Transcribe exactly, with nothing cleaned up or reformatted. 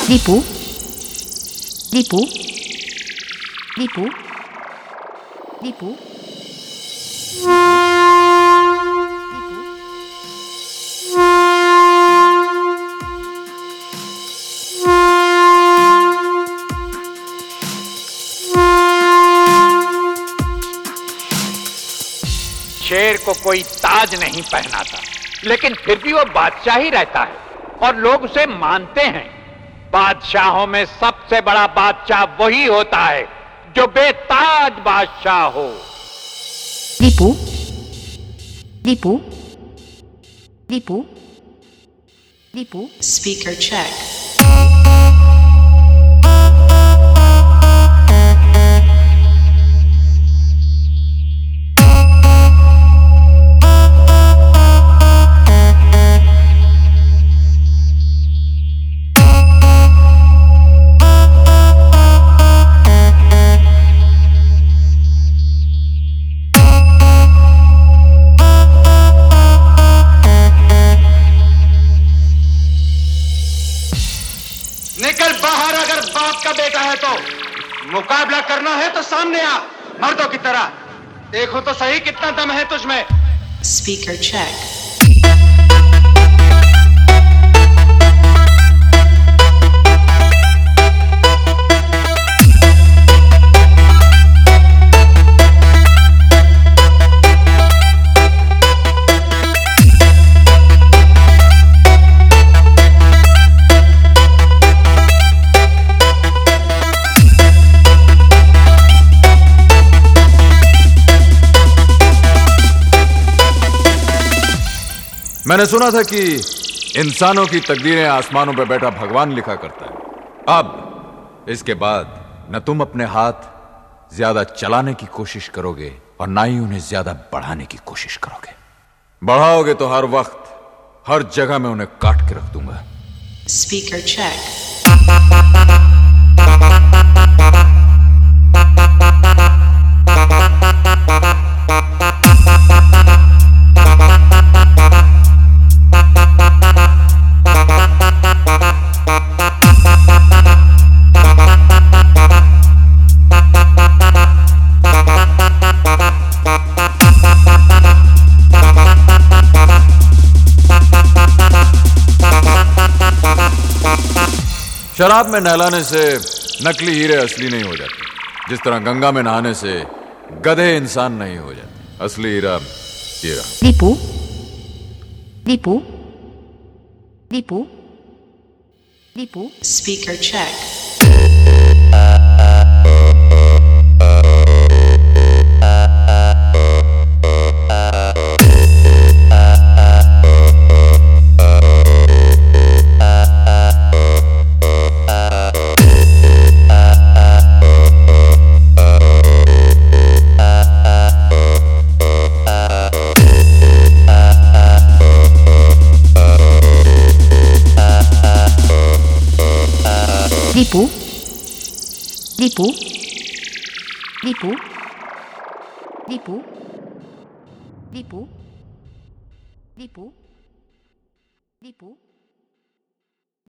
दीपू दीपू दीपू दीपू शेर को कोई ताज नहीं पहनाता, लेकिन फिर भी वो बादशाह ही रहता है और लोग उसे मानते हैं। बादशाहों में सबसे बड़ा बादशाह वही होता है जो बेताज बादशाह हो। Deepu Deepu Deepu Deepu Speaker check. निकल बाहर, अगर बाप का बेटा है तो। मुकाबला करना है तो सामने आ, मर्दों की तरह। देखो तो सही कितना दम है तुझमें। Speaker check. मैंने सुना था कि इंसानों की तकदीरें आसमानों पर बैठा भगवान लिखा करता है। अब इसके बाद न तुम अपने हाथ ज्यादा चलाने की कोशिश करोगे और ना ही उन्हें ज्यादा बढ़ाने की कोशिश करोगे। बढ़ाओगे तो हर वक्त हर जगह में उन्हें काट के रख दूंगा। Speaker check. शराब में नहलाने से नकली हीरे असली नहीं हो जाते, जिस तरह गंगा में नहाने से गधे इंसान नहीं हो जाते। असली हीरा हीरा। Deepu Deepu Deepu Deepu Speaker check. दीपू दीपू दीपू दीपू दीपू दीपू दीपू